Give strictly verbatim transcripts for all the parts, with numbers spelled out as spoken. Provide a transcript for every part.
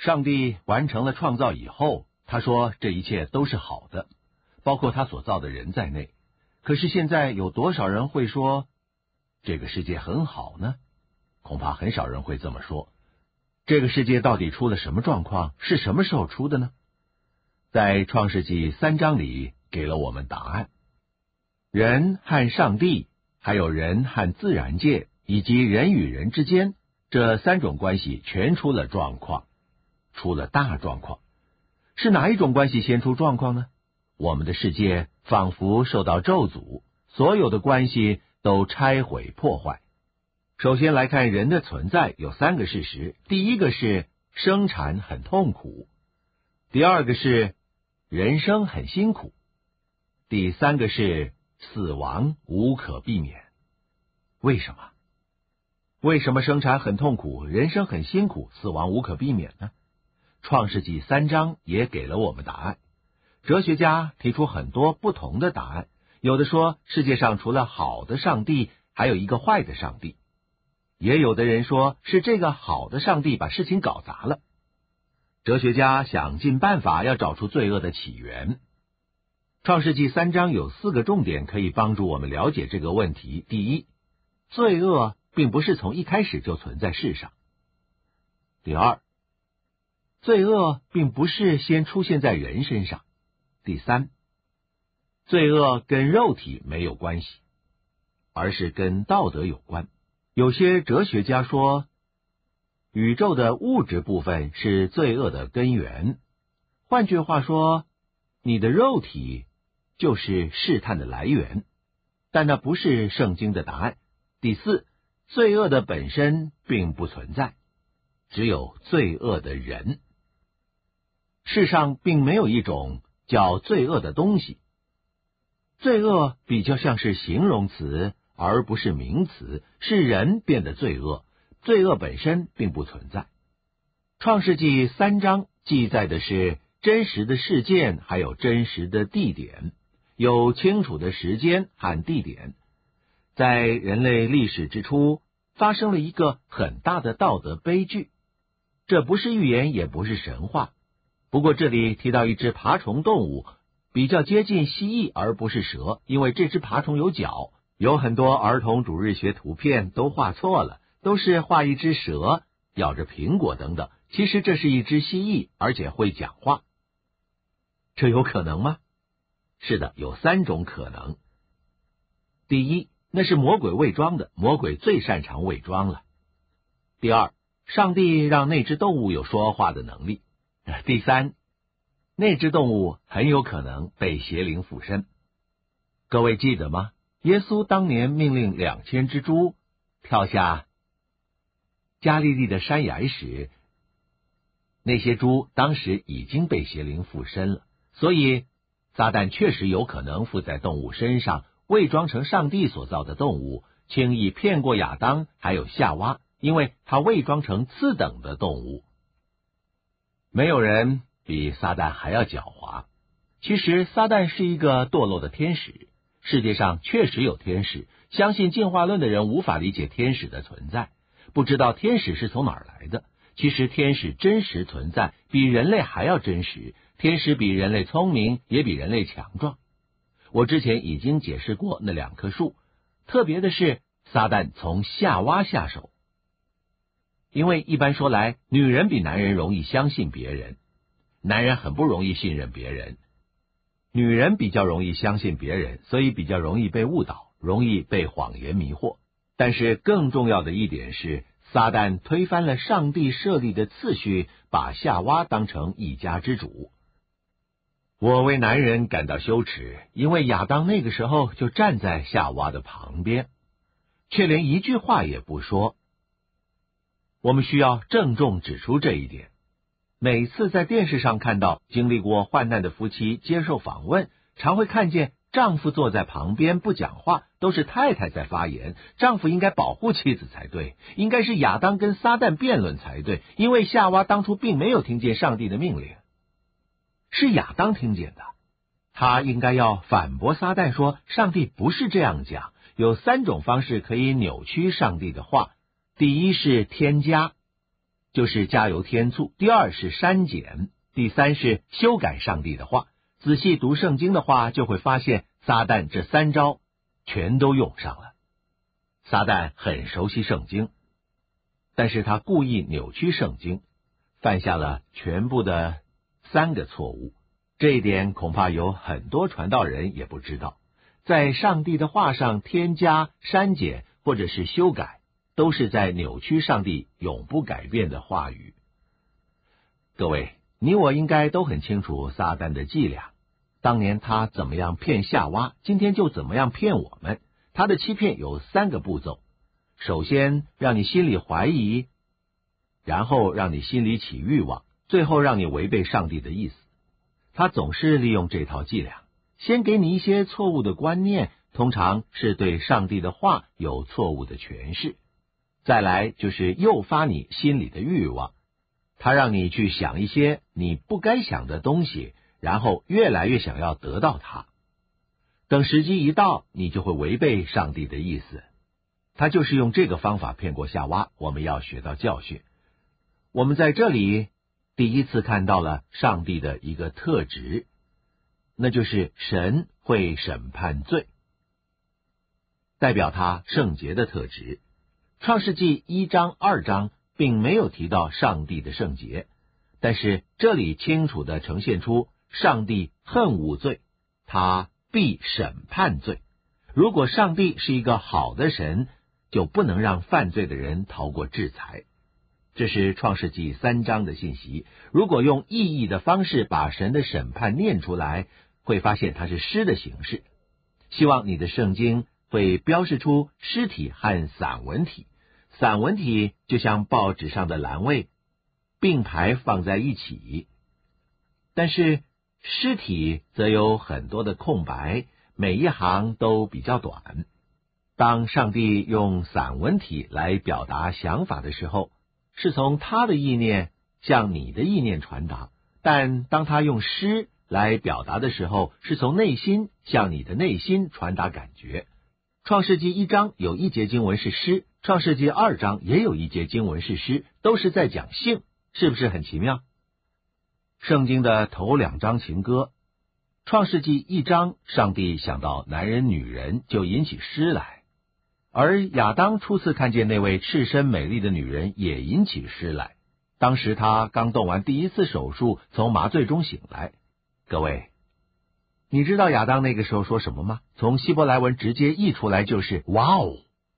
上帝完成了创造以后，他说这一切都是好的，包括他所造的人在内。可是现在有多少人会说这个世界很好呢？恐怕很少人会这么说。这个世界到底出了什么状况？是什么时候出的呢？在创世纪三章里给了我们答案。人和上帝，还有人和自然界，以及人与人之间，这三种关系全出了状况，出了大状况。是哪一种关系先出状况呢？我们的世界仿佛受到咒诅，所有的关系都拆毁破坏。首先来看人的存在有三个事实，第一个是生产很痛苦，第二个是人生很辛苦，第三个是死亡无可避免。为什么？为什么生产很痛苦，人生很辛苦，死亡无可避免呢？创世纪三章也给了我们答案。哲学家提出很多不同的答案，有的说世界上除了好的上帝，还有一个坏的上帝。也有的人说是这个好的上帝把事情搞砸了。哲学家想尽办法要找出罪恶的起源。创世纪三章有四个重点可以帮助我们了解这个问题。第一，罪恶并不是从一开始就存在世上。第二，罪恶并不是先出现在人身上。第三，罪恶跟肉体没有关系，而是跟道德有关。有些哲学家说，宇宙的物质部分是罪恶的根源。换句话说，你的肉体就是试探的来源，但那不是圣经的答案。第四，罪恶的本身并不存在，只有罪恶的人。世上并没有一种叫罪恶的东西。罪恶比较像是形容词，而不是名词，是人变得罪恶，罪恶本身并不存在。创世纪三章记载的是真实的事件，还有真实的地点，有清楚的时间和地点。在人类历史之初，发生了一个很大的道德悲剧。这不是寓言，也不是神话。不过这里提到一只爬虫动物，比较接近蜥蜴而不是蛇，因为这只爬虫有脚。有很多儿童主日学图片都画错了，都是画一只蛇咬着苹果等等，其实这是一只蜥蜴，而且会讲话。这有可能吗？是的，有三种可能。第一，那是魔鬼伪装的，魔鬼最擅长伪装了。第二，上帝让那只动物有说话的能力。第三，那只动物很有可能被邪灵附身。各位记得吗？耶稣当年命令两千只猪跳下加利利的山崖时，那些猪当时已经被邪灵附身了，所以撒旦确实有可能附在动物身上，伪装成上帝所造的动物，轻易骗过亚当还有夏娃，因为他伪装成次等的动物。没有人比撒旦还要狡猾。其实撒旦是一个堕落的天使，世界上确实有天使，相信进化论的人无法理解天使的存在，不知道天使是从哪儿来的。其实天使真实存在，比人类还要真实，天使比人类聪明，也比人类强壮。我之前已经解释过那两棵树，特别的是撒旦从夏娃下手。因为一般说来，女人比男人容易相信别人，男人很不容易信任别人，女人比较容易相信别人，所以比较容易被误导，容易被谎言迷惑。但是更重要的一点是，撒旦推翻了上帝设立的次序，把夏娃当成一家之主。我为男人感到羞耻，因为亚当那个时候就站在夏娃的旁边，却连一句话也不说。我们需要郑重指出这一点。每次在电视上看到经历过患难的夫妻接受访问，常会看见丈夫坐在旁边不讲话，都是太太在发言。丈夫应该保护妻子才对，应该是亚当跟撒旦辩论才对，因为夏娃当初并没有听见上帝的命令，是亚当听见的。他应该要反驳撒旦说，上帝不是这样讲。有三种方式可以扭曲上帝的话。第一是添加， 就是加油添醋，第二是删减，第三是修改上帝的话。仔细读圣经的话，就会发现撒旦这三招全都用上了。撒旦很熟悉圣经，但是他故意扭曲圣经，犯下了全部的三个错误。这一点恐怕有很多传道人也不知道，在上帝的话上添加、删减或者是修改，都是在扭曲上帝永不改变的话语。各位，你我应该都很清楚撒旦的伎俩，当年他怎么样骗夏娃，今天就怎么样骗我们。他的欺骗有三个步骤，首先让你心里怀疑，然后让你心里起欲望，最后让你违背上帝的意思。他总是利用这套伎俩，先给你一些错误的观念，通常是对上帝的话有错误的诠释，再来就是诱发你心里的欲望，他让你去想一些你不该想的东西，然后越来越想要得到它。等时机一到，你就会违背上帝的意思。他就是用这个方法骗过夏娃，我们要学到教训。我们在这里第一次看到了上帝的一个特质，那就是神会审判罪，代表他圣洁的特质。创世纪一章、二章并没有提到上帝的圣洁，但是这里清楚地呈现出上帝恨恶罪，他必审判罪。如果上帝是一个好的神，就不能让犯罪的人逃过制裁。这是创世纪三章的信息。如果用意译的方式把神的审判念出来，会发现它是诗的形式。希望你的圣经会标示出诗体和散文体。散文体就像报纸上的栏位，并排放在一起，但是诗体则有很多的空白，每一行都比较短。当上帝用散文体来表达想法的时候，是从他的意念向你的意念传达，但当他用诗来表达的时候，是从内心向你的内心传达感觉。创世纪一章有一节经文是诗，创世纪二章也有一节经文是诗，都是在讲性，是不是很奇妙？圣经的头两章情歌，创世纪一章上帝想到男人女人就引起诗来，而亚当初次看见那位赤身美丽的女人也引起诗来。当时他刚动完第一次手术，从麻醉中醒来。各位，你知道亚当那个时候说什么吗？从希伯来文直接译出来就是哇哦，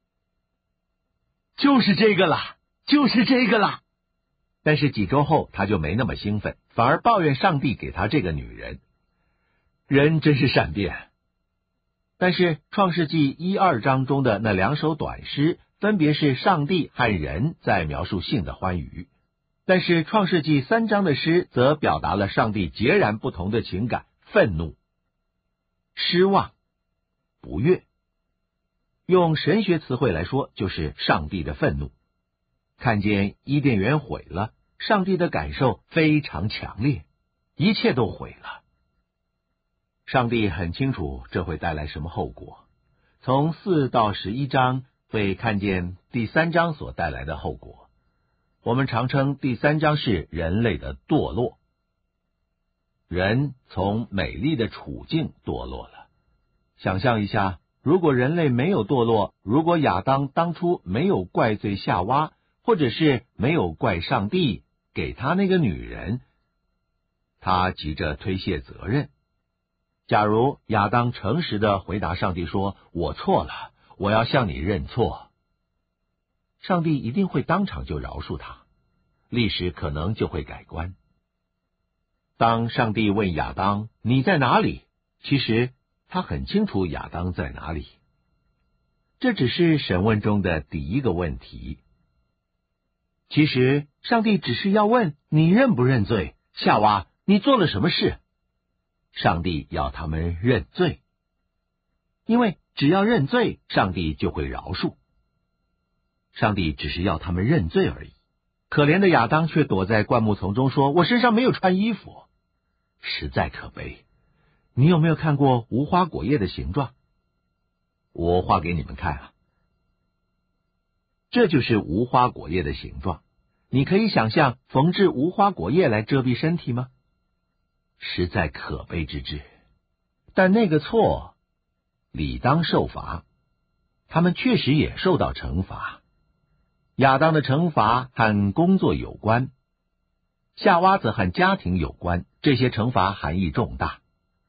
就是这个啦，就是这个啦。但是几周后他就没那么兴奋，反而抱怨上帝给他这个女人。人真是善变。但是创世纪一二章中的那两首短诗，分别是上帝和人在描述性的欢愉，但是创世纪三章的诗则表达了上帝截然不同的情感：愤怒、失望、不悦。用神学词汇来说，就是上帝的愤怒。看见伊甸园毁了，上帝的感受非常强烈，一切都毁了。上帝很清楚这会带来什么后果，从四到十一章会看见第三章所带来的后果。我们常称第三章是人类的堕落，人从美丽的处境堕落了。想象一下，如果人类没有堕落，如果亚当当初没有怪罪夏娃，或者是没有怪上帝给他那个女人，他急着推卸责任。假如亚当诚实的回答上帝说：“我错了，我要向你认错。”上帝一定会当场就饶恕他，历史可能就会改观。当上帝问亚当：“你在哪里？”其实他很清楚亚当在哪里。这只是审问中的第一个问题。其实上帝只是要问你认不认罪，夏娃，你做了什么事？上帝要他们认罪，因为只要认罪，上帝就会饶恕。上帝只是要他们认罪而已。可怜的亚当却躲在灌木丛中说：“我身上没有穿衣服。”实在可悲。你有没有看过无花果叶的形状？我画给你们看啊。这就是无花果叶的形状。 你可以想象缝制无花果叶来遮蔽身体吗？实在可悲之至。但那个错理当受罚，他们确实也受到惩罚。亚当的惩罚和工作有关，夏娃则和家庭有关，这些惩罚含义重大。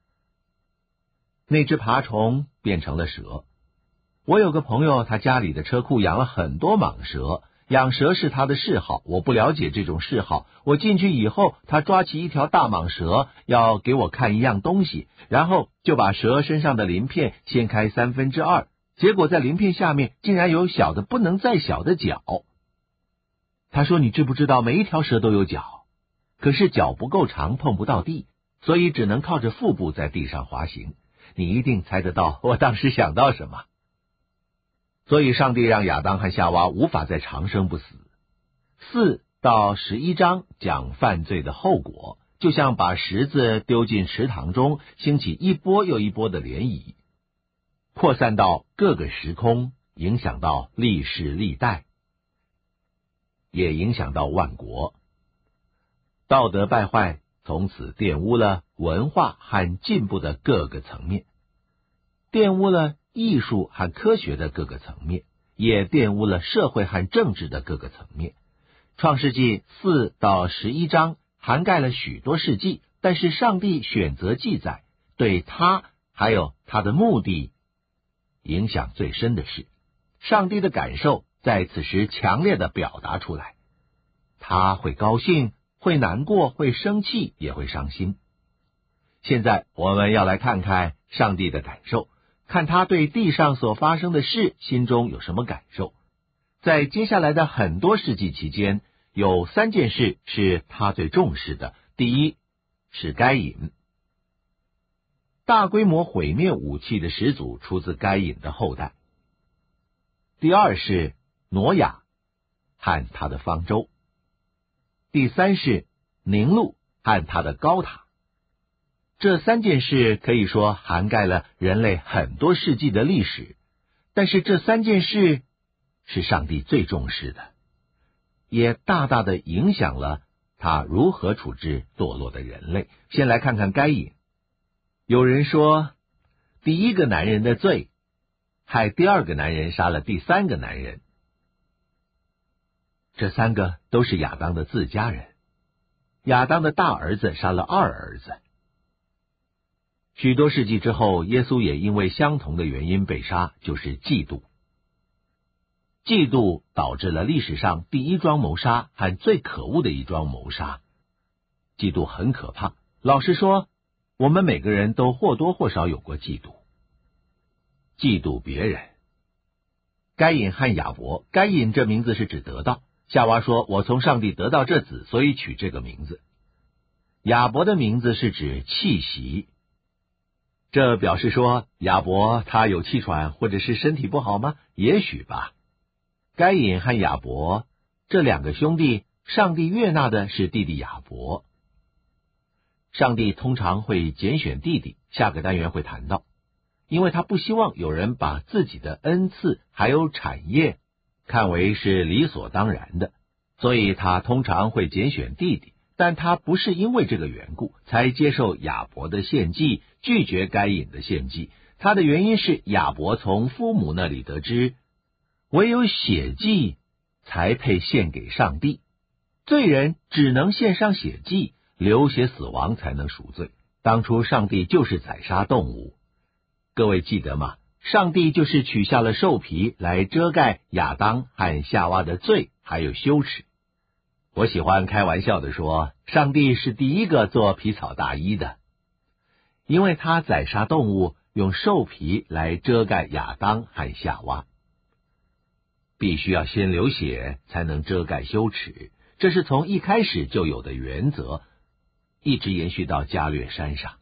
那只爬虫变成了蛇。我有个朋友，他家里的车库养了很多蟒蛇，养蛇是他的嗜好，我不了解这种嗜好。我进去以后，他抓起一条大蟒蛇，要给我看一样东西，然后就把蛇身上的鳞片掀开三分之二，结果在鳞片下面竟然有小的不能再小的脚。他说，你知不知道每一条蛇都有脚，可是脚不够长，碰不到地，所以只能靠着腹部在地上滑行。你一定猜得到我当时想到什么。所以上帝让亚当和夏娃无法再长生不死。四到十一章讲犯罪的后果，就像把石子丢进池塘中，兴起一波又一波的涟漪，扩散到各个时空，影响到历世历代，也影响到万国。道德败坏从此玷污了文化和进步的各个层面，玷污了艺术和科学的各个层面，也玷污了社会和政治的各个层面。创世纪四到十一章涵盖了许多事迹，但是上帝选择记载对他还有他的目的影响最深的事。上帝的感受在此时强烈的表达出来，他会高兴，会难过，会生气，也会伤心。现在我们要来看看上帝的感受，看他对地上所发生的事心中有什么感受。在接下来的很多世纪期间，有三件事是他最重视的。第一是该隐，大规模毁灭武器的始祖出自该隐的后代。第二是挪亚和他的方舟。第三是宁录和他的高塔。这三件事可以说涵盖了人类很多世纪的历史，但是这三件事是上帝最重视的，也大大的影响了他如何处置堕落的人类。先来看看该隐。有人说，第一个男人的罪害第二个男人杀了第三个男人，这三个都是亚当的自家人。亚当的大儿子杀了二儿子。许多世纪之后，耶稣也因为相同的原因被杀，就是嫉妒。嫉妒导致了历史上第一桩谋杀和最可恶的一桩谋杀。嫉妒很可怕，老实说，我们每个人都或多或少有过嫉妒。嫉妒别人。该隐和亚伯，该隐这名字是指得到，夏娃说，我从上帝得到这子，所以取这个名字。亚伯的名字是指气息，这表示说亚伯他有气喘或者是身体不好吗？也许吧。该隐和亚伯这两个兄弟，上帝悦纳的是弟弟亚伯。上帝通常会拣选弟弟，下个单元会谈到，因为他不希望有人把自己的恩赐还有产业看为是理所当然的，所以他通常会拣选弟弟。但他不是因为这个缘故才接受亚伯的献祭，拒绝该隐的献祭。他的原因是亚伯从父母那里得知，唯有血祭才配献给上帝，罪人只能献上血祭，流血死亡才能赎罪。当初上帝就是宰杀动物，各位记得吗？上帝就是取下了兽皮来遮盖亚当和夏娃的罪还有羞耻。我喜欢开玩笑的说，上帝是第一个做皮草大衣的，因为他宰杀动物，用兽皮来遮盖亚当和夏娃。必须要先流血才能遮盖羞耻，这是从一开始就有的原则，一直延续到加略山上。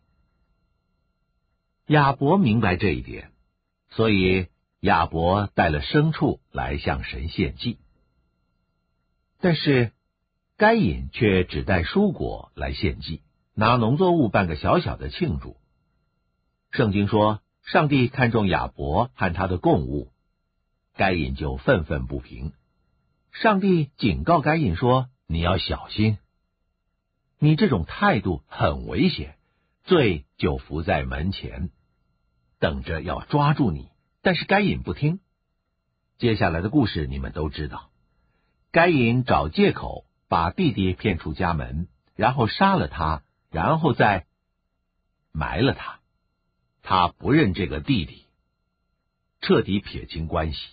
亚伯明白这一点，所以亚伯带了牲畜来向神献祭。但是该隐却只带蔬果来献祭，拿农作物办个小小的庆祝。圣经说，上帝看重亚伯和他的供物，该隐就愤愤不平。 上帝警告该隐说，你要小心，你这种态度很危险，罪就伏在门前，等着要抓住你。但是该隐不听。接下来的故事你们都知道，该隐找借口把弟弟骗出家门，然后杀了他，然后再埋了他。他不认这个弟弟，彻底撇清关系。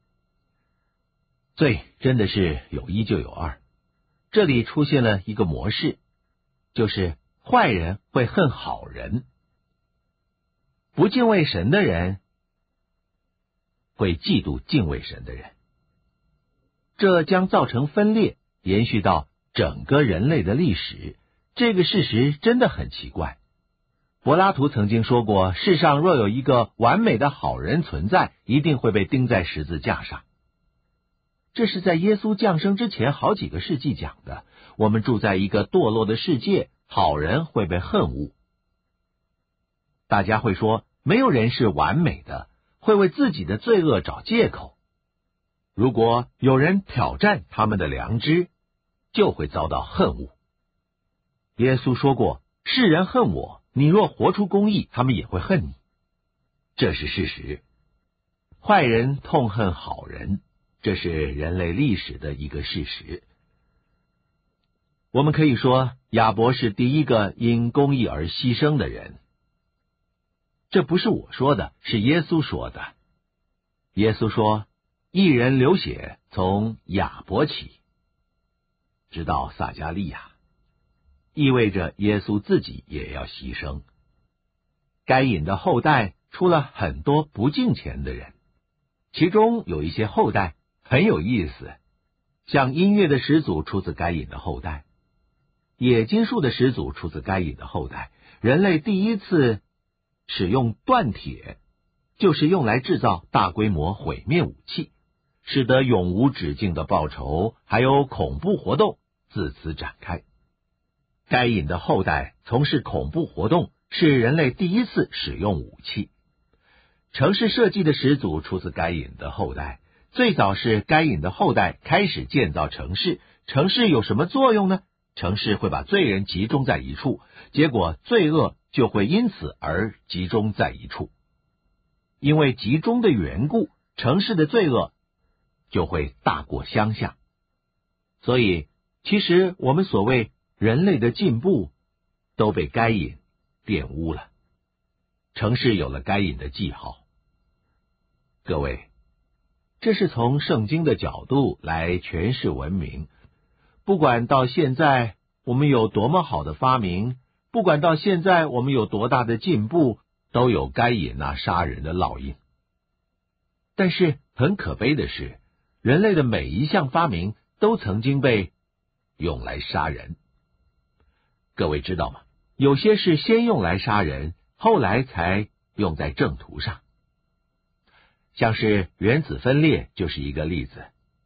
罪真的是有一就有二，这里出现了一个模式，就是坏人会恨好人，不敬畏神的人会嫉妒敬畏神的人，这将造成分裂，延续到整个人类的历史。这个事实真的很奇怪。柏拉图曾经说过，世上若有一个完美的好人存在，一定会被钉在十字架上。这是在耶稣降生之前好几个世纪讲的。我们住在一个堕落的世界，好人会被恨恶。大家会说，没有人是完美的，会为自己的罪恶找借口。如果有人挑战他们的良知，就会遭到恨恶。耶稣说过，世人恨我，你若活出公义，他们也会恨你。这是事实。坏人痛恨好人，这是人类历史的一个事实。我们可以说，亚伯是第一个因公义而牺牲的人。这不是我说的，是耶稣说的。耶稣说，一人流血从亚伯起，直到撒迦利亚，意味着耶稣自己也要牺牲。该隐的后代出了很多不敬虔的人，其中有一些后代很有意思，像音乐的始祖出自该隐的后代，冶金术的始祖出自该隐的后代。人类第一次使用锻铁，就是用来制造大规模毁灭武器，使得永无止境的报仇还有恐怖活动自此展开。该隐的后代从事恐怖活动，是人类第一次使用武器。城市设计的始祖出自该隐的后代，最早是该隐的后代开始建造城市。城市有什么作用呢？城市会把罪人集中在一处，结果罪恶就会因此而集中在一处。因为集中的缘故，城市的罪恶就会大过乡下。所以，其实我们所谓人类的进步都被该隐玷污了。城市有了该隐的记号。各位，这是从圣经的角度来诠释文明。不管到现在我们有多么好的发明，不管到现在我们有多大的进步，都有该隐那杀人的烙印。但是很可悲的是，人类的每一项发明都曾经被用来杀人。各位知道吗？有些是先用来杀人，后来才用在正途上。像是原子分裂就是一个例子。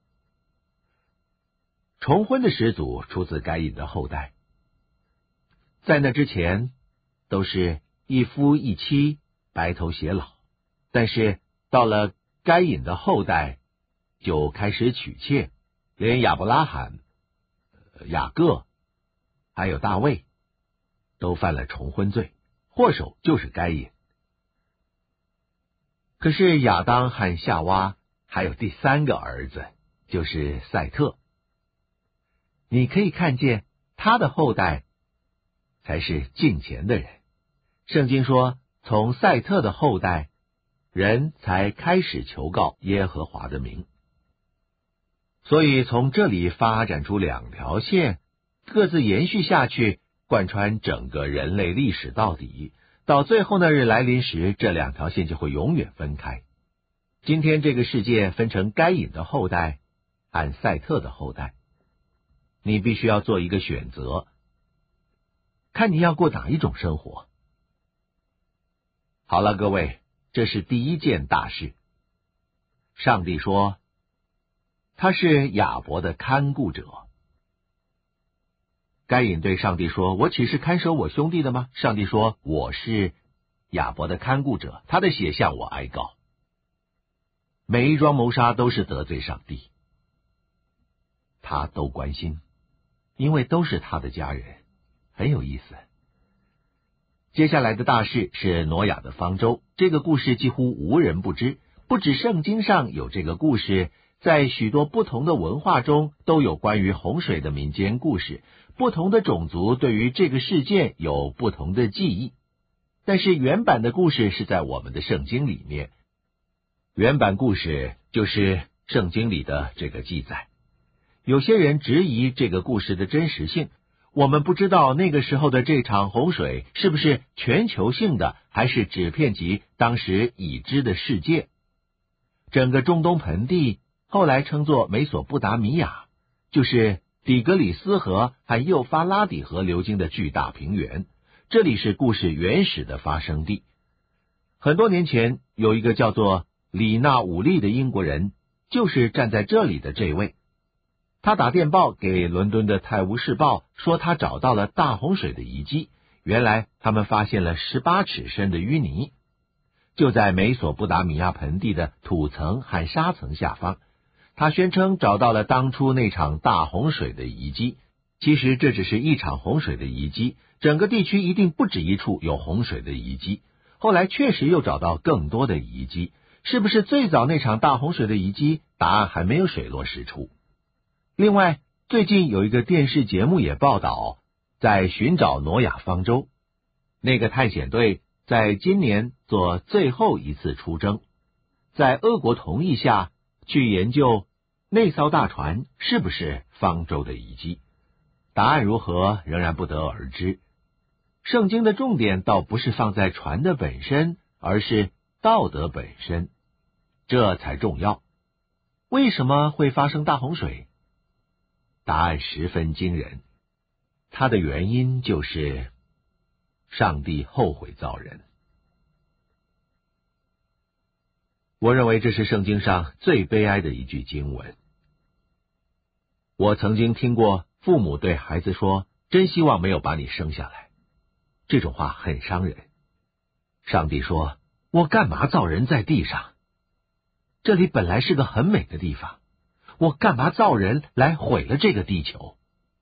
重婚的始祖出自该隐的后代，在那之前都是一夫一妻，白头偕老，但是到了该隐的后代就开始娶妾，连亚伯拉罕、雅各还有大卫都犯了重婚罪，祸首就是该隐。可是亚当和夏娃还有第三个儿子，就是赛特。你可以看见他的后代才是敬虔的人。圣经说，从赛特的后代，人才开始求告耶和华的名。所以从这里发展出两条线，各自延续下去，贯穿整个人类历史到底。到最后那日来临时，这两条线就会永远分开。今天这个世界分成该隐的后代和赛特的后代，你必须要做一个选择，看你要过哪一种生活。好了，各位，这是第一件大事。上帝说，他是亚伯的看顾者。该隐对上帝说，我岂是看守我兄弟的吗？上帝说，我是亚伯的看顾者，他的血向我哀告。每一桩谋杀都是得罪上帝。 他都关心，因为都是他的家人，很有意思。接下来的大事是挪亚的方舟，这个故事几乎无人不知，不止圣经上有这个故事，在许多不同的文化中都有关于洪水的民间故事，不同的种族对于这个事件有不同的记忆。但是原版的故事是在我们的圣经里面，原版故事就是圣经里的这个记载。有些人质疑这个故事的真实性，我们不知道那个时候的这场洪水是不是全球性的，还是只遍及当时已知的世界。整个中东盆地后来称作美索不达米亚，就是底格里斯河和幼发拉底河流经的巨大平原，这里是故事原始的发生地。很多年前，有一个叫做里纳武利的英国人，就是站在这里的这位。他打电报给伦敦的《泰晤士报》，说他找到了大洪水的遗迹，原来他们发现了十八尺深的淤泥，就在美索不达米亚盆地的土层和沙层下方。他宣称找到了当初那场大洪水的遗迹，其实这只是一场洪水的遗迹，整个地区一定不止一处有洪水的遗迹。后来确实又找到更多的遗迹，是不是最早那场大洪水的遗迹？答案还没有水落石出。另外，最近有一个电视节目也报道，在寻找挪亚方舟。那个探险队在今年做最后一次出征，在俄国同意下去研究那艘大船是不是方舟的遗迹。答案如何仍然不得而知。圣经的重点倒不是放在船的本身，而是道德本身，这才重要。为什么会发生大洪水？答案十分惊人，它的原因就是上帝后悔造人。我认为这是圣经上最悲哀的一句经文。我曾经听过父母对孩子说，真希望没有把你生下来，这种话很伤人。上帝说，我干嘛造人在地上？这里本来是个很美的地方，我干嘛造人来毁了这个地球？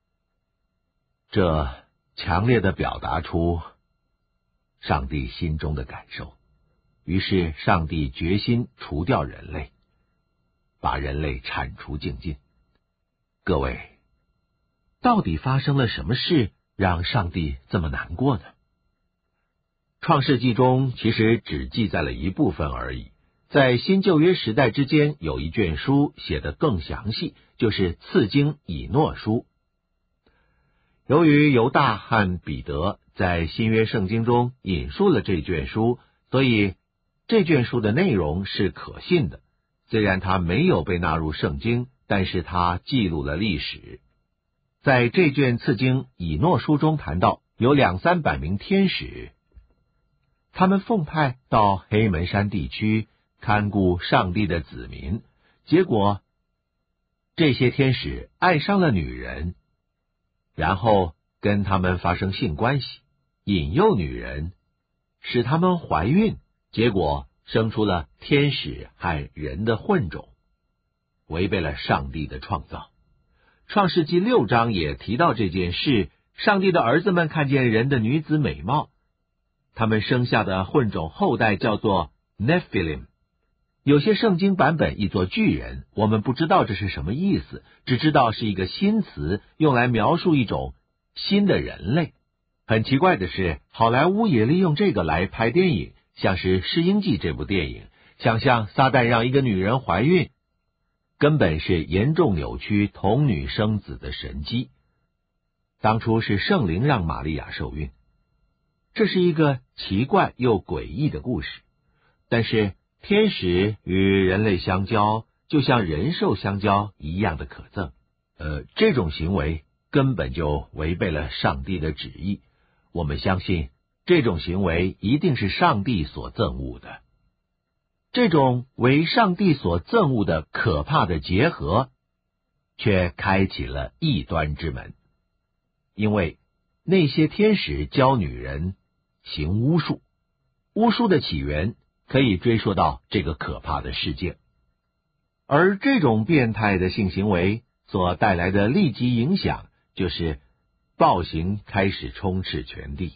这强烈的表达出上帝心中的感受。于是上帝决心除掉人类，把人类铲除净尽。各位，到底发生了什么事让上帝这么难过呢？创世纪中其实只记载了一部分而已，在新旧约时代之间有一卷书写得更详细，就是次经以诺书。由于犹大和彼得在新约圣经中引述了这卷书，所以这卷书的内容是可信的。虽然它没有被纳入圣经，但是它记录了历史。在这卷次经以诺书中谈到，有两三百名天使，他们奉派到黑门山地区看顾上帝的子民，结果这些天使爱上了女人，然后跟他们发生性关系，引诱女人，使他们怀孕，结果生出了天使和人的混种，违背了上帝的创造。创世纪六章也提到这件事，上帝的儿子们看见人的女子美貌，他们生下的混种后代叫做 Nephilim。 有些圣经版本译作巨人，我们不知道这是什么意思，只知道是一个新词，用来描述一种新的人类。很奇怪的是，好莱坞也利用这个来拍电影，像是《试婴记》这部电影，想象撒旦让一个女人怀孕，根本是严重扭曲童女生子的神迹。当初是圣灵让玛利亚受孕，这是一个奇怪又诡异的故事。但是天使与人类相交，就像人兽相交一样的可憎。呃，这种行为根本就违背了上帝的旨意。我们相信这种行为一定是上帝所憎恶的。这种为上帝所憎恶的可怕的结合，却开启了异端之门。因为那些天使教女人行巫术，巫术的起源可以追溯到这个可怕的事件。而这种变态的性行为所带来的立即影响就是暴行开始充斥全地。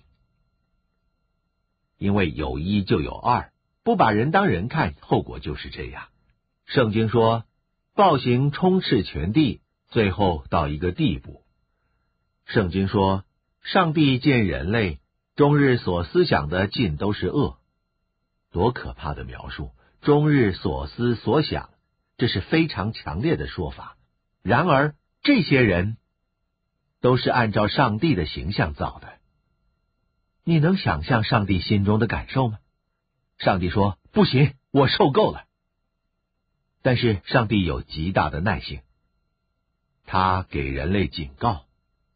因为有一就有二，不把人当人看，后果就是这样。圣经说，暴行充斥全地，最后到一个地步。圣经说，上帝见人类终日所思想的尽都是恶。多可怕的描述！终日所思所想，这是非常强烈的说法。然而，这些人都是按照上帝的形象造的。你能想象上帝心中的感受吗？上帝说，不行，我受够了。但是上帝有极大的耐性，他给人类警告，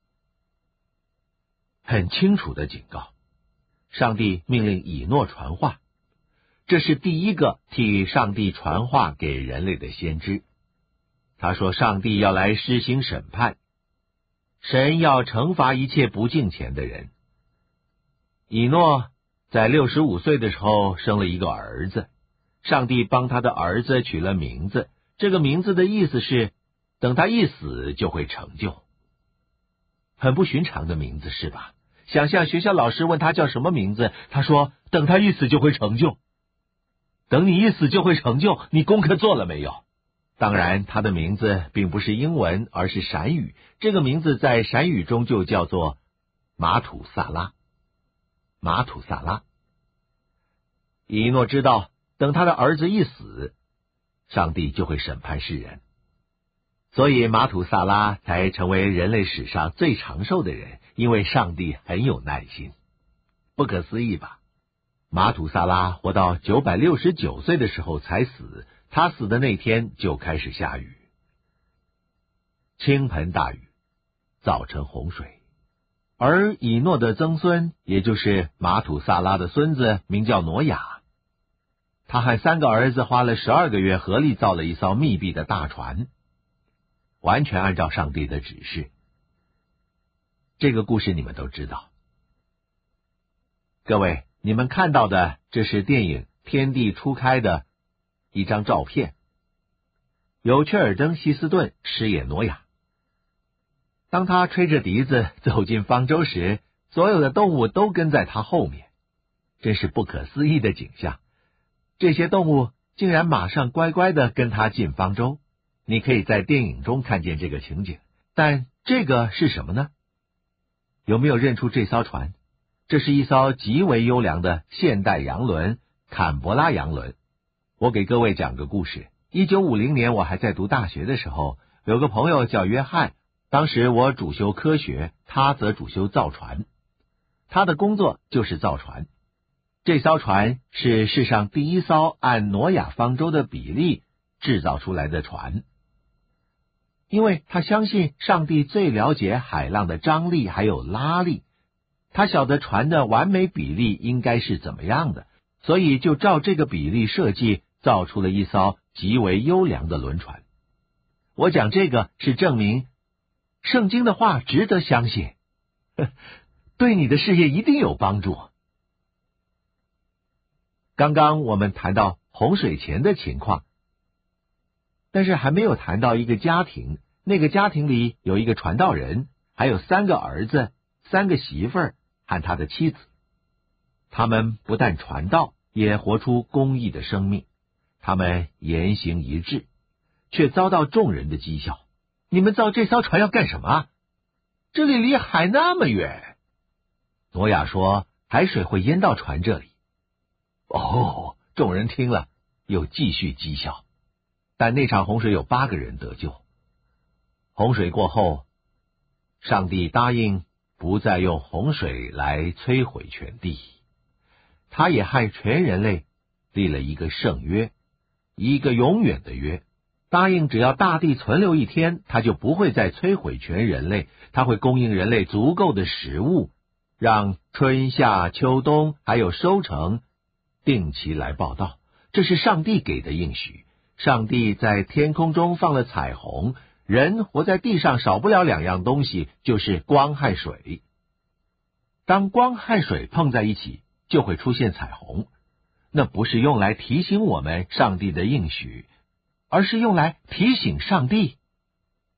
很清楚的警告。上帝命令以诺传话，这是第一个替上帝传话给人类的先知。他说，上帝要来施行审判，神要惩罚一切不敬虔的人。以诺在六十五岁的时候生了一个儿子，上帝帮他的儿子取了名字，这个名字的意思是等他一死就会成就。很不寻常的名字是吧？想象学校老师问他叫什么名字，他说等他一死就会成就。等你一死就会成就，你功课做了没有？当然他的名字并不是英文，而是闪语，这个名字在闪语中就叫做马土萨拉。马土萨拉。以诺知道等他的儿子一死，上帝就会审判世人，所以马土萨拉才成为人类史上最长寿的人，因为上帝很有耐心。不可思议吧？马土萨拉活到九百六十九岁的时候才死，他死的那天就开始下雨，倾盆大雨，造成洪水。而以诺的曾孙，也就是马土萨拉的孙子，名叫挪亚。他和三个儿子花了十二个月，合力造了一艘密闭的大船，完全按照上帝的指示。这个故事你们都知道。各位，你们看到的，这是电影《天地初开》的一张照片，由切尔登·希斯顿饰演挪亚。当他吹着笛子走进方舟时，所有的动物都跟在他后面，真是不可思议的景象。这些动物竟然马上乖乖的跟他进方舟，你可以在电影中看见这个情景。但这个是什么呢？有没有认出这艘船？这是一艘极为优良的现代洋轮——坎伯拉洋轮。我给各位讲个故事。一九五零年我还在读大学的时候，有个朋友叫约翰，当时我主修科学，他则主修造船。他的工作就是造船。这艘船是世上第一艘按挪亚方舟的比例制造出来的船，因为他相信上帝最了解海浪的张力还有拉力，他晓得船的完美比例应该是怎么样的，所以就照这个比例设计，造出了一艘极为优良的轮船。我讲这个是证明圣经的话值得相信，对你的事业一定有帮助。刚刚我们谈到洪水前的情况，但是还没有谈到一个家庭，那个家庭里有一个传道人，还有三个儿子、三个媳妇儿和他的妻子。他们不但传道，也活出公义的生命，他们言行一致，却遭到众人的讥笑。你们造这艘船要干什么？这里离海那么远。挪亚说，海水会淹到船这里。哦，众人听了，又继续讥笑。但那场洪水有八个人得救。洪水过后，上帝答应不再用洪水来摧毁全地，他也和全人类立了一个圣约，一个永远的约，答应只要大地存留一天，他就不会再摧毁全人类，他会供应人类足够的食物，让春夏秋冬还有收成定期来报道。这是上帝给的应许。上帝在天空中放了彩虹，人活在地上少不了两样东西，就是光和水。当光和水碰在一起，就会出现彩虹。那不是用来提醒我们上帝的应许，而是用来提醒上帝。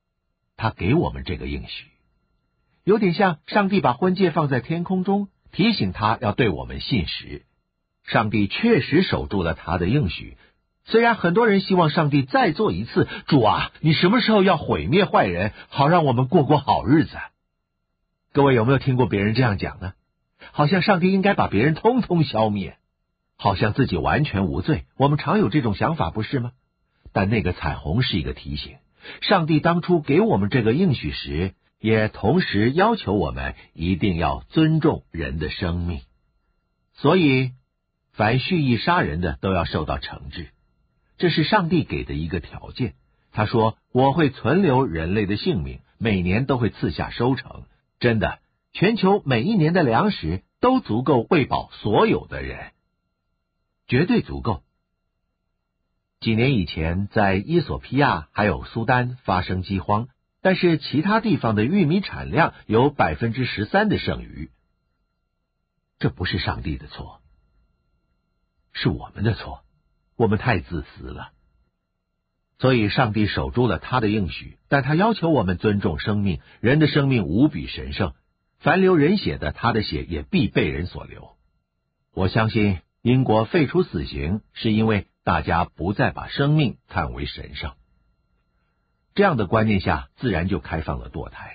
他给我们这个应许，有点像上帝把婚戒放在天空中，提醒他要对我们信实。上帝确实守住了他的应许，虽然很多人希望上帝再做一次，主啊，你什么时候要毁灭坏人，好让我们过过好日子？各位有没有听过别人这样讲呢？好像上帝应该把别人通通消灭，好像自己完全无罪。我们常有这种想法，不是吗？但那个彩虹是一个提醒，上帝当初给我们这个应许时，也同时要求我们一定要尊重人的生命。所以凡蓄意杀人的都要受到惩治，这是上帝给的一个条件。他说，我会存留人类的性命，每年都会赐下收成。真的，全球每一年的粮食都足够喂饱所有的人，绝对足够。几年以前，在伊索匹亚还有苏丹发生饥荒，但是其他地方的玉米产量有 百分之十三 的剩余。这不是上帝的错，是我们的错，我们太自私了。所以上帝守住了他的应许，但他要求我们尊重生命，人的生命无比神圣，凡流人血的，他的血也必被人所流。我相信英国废除死刑，是因为大家不再把生命看为神圣。这样的观念下，自然就开放了堕胎。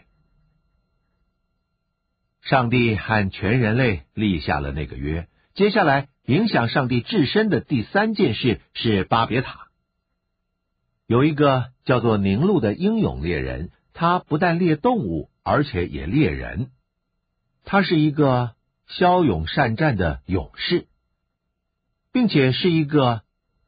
上帝和全人类立下了那个约，接下来影响上帝至深的第三件事是巴别塔。有一个叫做宁禄的英勇猎人，他不但猎动物，而且也猎人。他是一个骁勇善战的勇士，并且是一个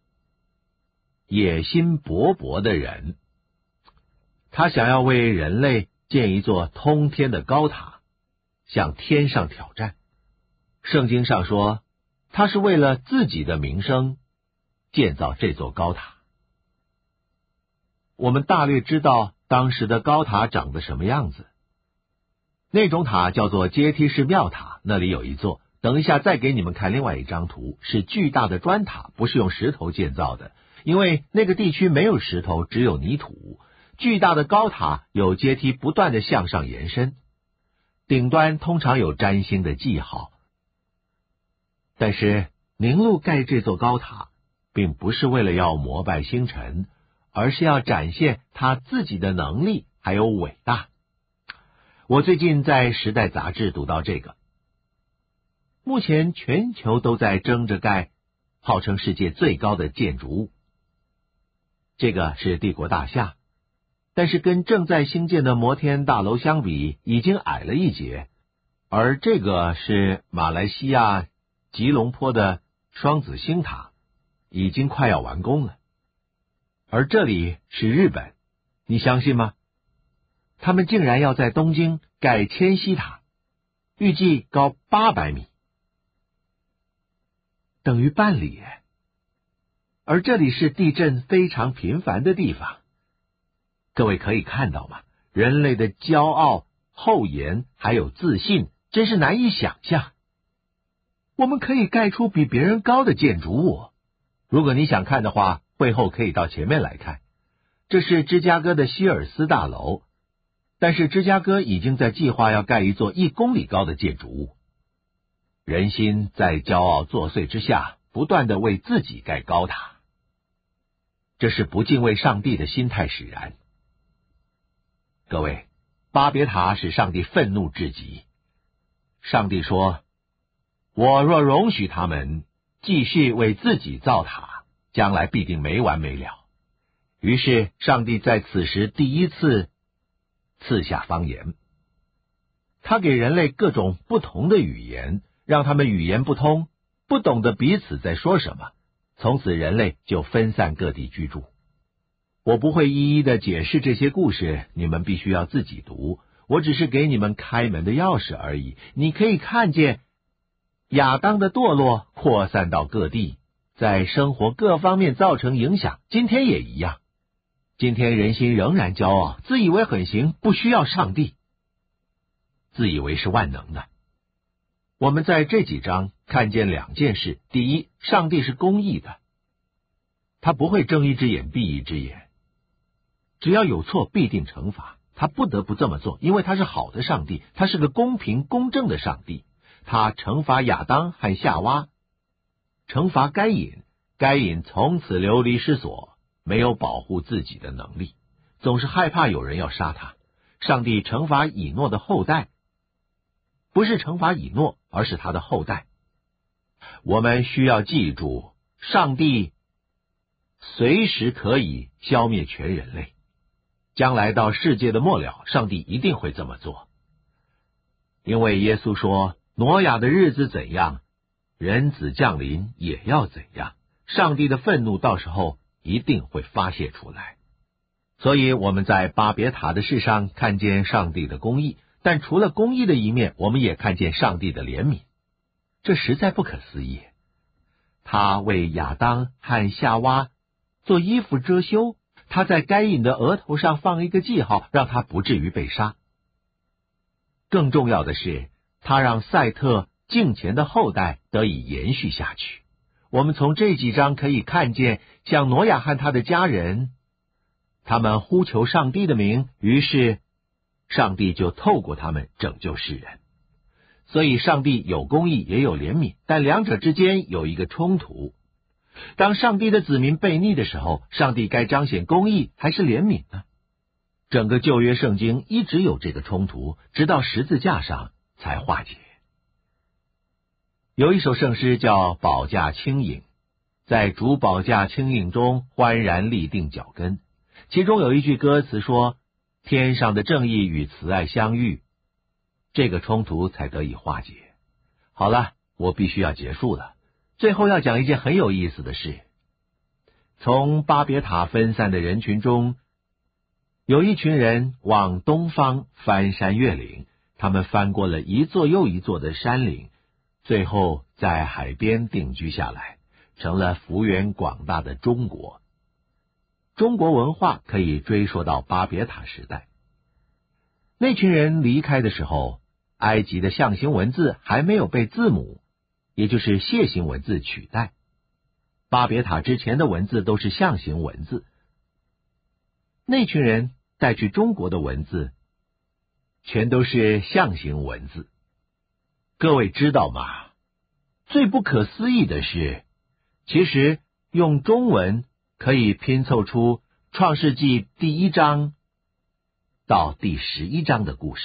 野心勃勃的人。他想要为人类建一座通天的高塔，向天上挑战。圣经上说，他是为了自己的名声建造这座高塔。我们大略知道当时的高塔长得什么样子。那种塔叫做阶梯式庙塔，那里有一座。等一下再给你们看另外一张图，是巨大的砖塔，不是用石头建造的，因为那个地区没有石头，只有泥土。巨大的高塔有阶梯不断的向上延伸，顶端通常有占星的记号。但是宁禄盖这座高塔，并不是为了要膜拜星辰，而是要展现他自己的能力还有伟大。我最近在《时代》杂志读到这个，目前全球都在争着盖号称世界最高的建筑物。这个是帝国大厦，但是跟正在兴建的摩天大楼相比，已经矮了一截。而这个是马来西亚吉隆坡的双子星塔，已经快要完工了。而这里是日本，你相信吗？他们竟然要在东京盖千禧塔，预计高八百米，等于半里。而这里是地震非常频繁的地方，各位可以看到吗？人类的骄傲、厚颜还有自信，真是难以想象。我们可以盖出比别人高的建筑物，如果你想看的话，会后可以到前面来看。这是芝加哥的希尔斯大楼，但是芝加哥已经在计划要盖一座一公里高的建筑物。人心在骄傲作祟之下，不断的为自己盖高塔，这是不敬畏上帝的心态使然。各位，巴别塔使上帝愤怒至极。上帝说，我若容许他们继续为自己造塔，将来必定没完没了。于是上帝在此时第一次赐下方言，他给人类各种不同的语言，让他们语言不通，不懂得彼此在说什么，从此人类就分散各地居住。我不会一一的解释这些故事，你们必须要自己读，我只是给你们开门的钥匙而已。你可以看见亚当的堕落扩散到各地，在生活各方面造成影响，今天也一样。今天人心仍然骄傲，自以为很行，不需要上帝，自以为是万能的。我们在这几章看见两件事。第一，上帝是公义的，他不会睁一只眼闭一只眼，只要有错必定惩罚， 他不得不这么做，因为他是好的上帝，他是个公平公正的上帝。他惩罚亚当和夏娃，惩罚该隐，该隐从此流离失所，没有保护自己的能力，总是害怕有人要杀他。上帝惩罚以诺的后代，不是惩罚以诺，而是他的后代。我们需要记住，上帝随时可以消灭全人类，将来到世界的末了，上帝一定会这么做。因为耶稣说，挪亚的日子怎样，人子降临也要怎样，上帝的愤怒到时候一定会发泄出来。所以我们在巴别塔的事上看见上帝的公义，但除了公义的一面，我们也看见上帝的怜悯，这实在不可思议。他为亚当和夏娃做衣服遮羞，他在该隐的额头上放一个记号，让他不至于被杀。更重要的是，他让赛特敬虔的后代得以延续下去。我们从这几章可以看见，像挪亚和他的家人，他们呼求上帝的名，于是上帝就透过他们拯救世人。所以上帝有公义也有怜悯，但两者之间有一个冲突。当上帝的子民悖逆的时候，上帝该彰显公义还是怜悯呢？整个旧约圣经一直有这个冲突，直到十字架上才化解。有一首圣诗叫《保驾轻盈》，在主保驾轻盈中欢然立定脚跟。其中有一句歌词说，天上的正义与慈爱相遇，这个冲突才得以化解。好了，我必须要结束了。最后要讲一件很有意思的事。从巴别塔分散的人群中，有一群人往东方翻山越岭，他们翻过了一座又一座的山岭，最后在海边定居下来，成了幅员广大的中国。中国文化可以追溯到巴别塔时代。那群人离开的时候，埃及的象形文字还没有被字母，也就是楔形文字取代。巴别塔之前的文字都是象形文字。那群人带去中国的文字，全都是象形文字。各位知道吗？最不可思议的是，其实用中文可以拼凑出创世纪第一章到第十一章的故事。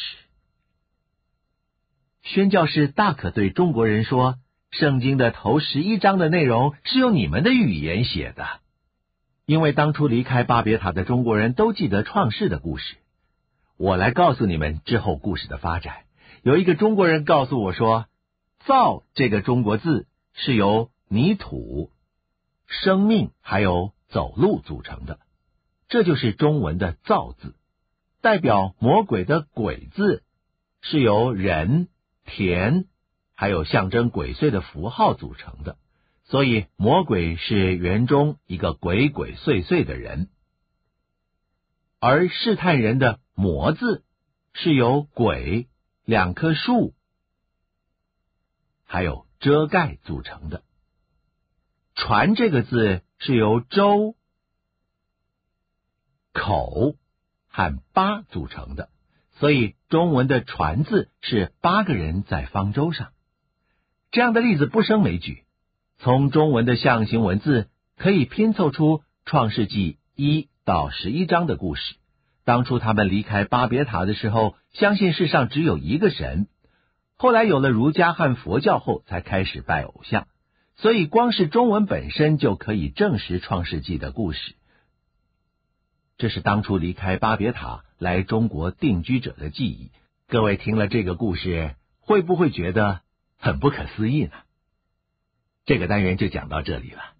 宣教士大可对中国人说，圣经的头十一章的内容是用你们的语言写的，因为当初离开巴别塔的中国人都记得创世的故事。我来告诉你们之后故事的发展。有一个中国人告诉我说，造这个中国字是由泥土、生命还有走路组成的，这就是中文的造字。代表魔鬼的鬼字是由人、田还有象征鬼祟的符号组成的，所以魔鬼是园中一个鬼鬼祟祟的人。而试探人的魔字是由鬼、两棵树还有遮盖组成的。船这个字是由舟、口和八组成的，所以中文的船字是八个人在方舟上。这样的例子不胜枚举，从中文的象形文字可以拼凑出创世纪一到十一章的故事。当初他们离开巴别塔的时候，相信世上只有一个神，后来有了儒家和佛教后才开始拜偶像，所以光是中文本身就可以证实创世纪的故事。这是当初离开巴别塔来中国定居者的记忆。各位听了这个故事，会不会觉得很不可思议呢？这个单元就讲到这里了。